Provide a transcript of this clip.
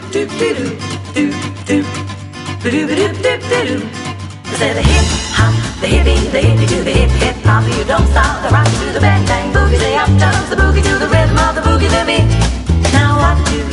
doop doop doop doop doop doop doop doop. I say the hip hop, the hippie do the hip hip hop. You don't stop the rock to the bang bang boogie. Say up jumps the boogie to the rhythm of the boogie to beat. Now what do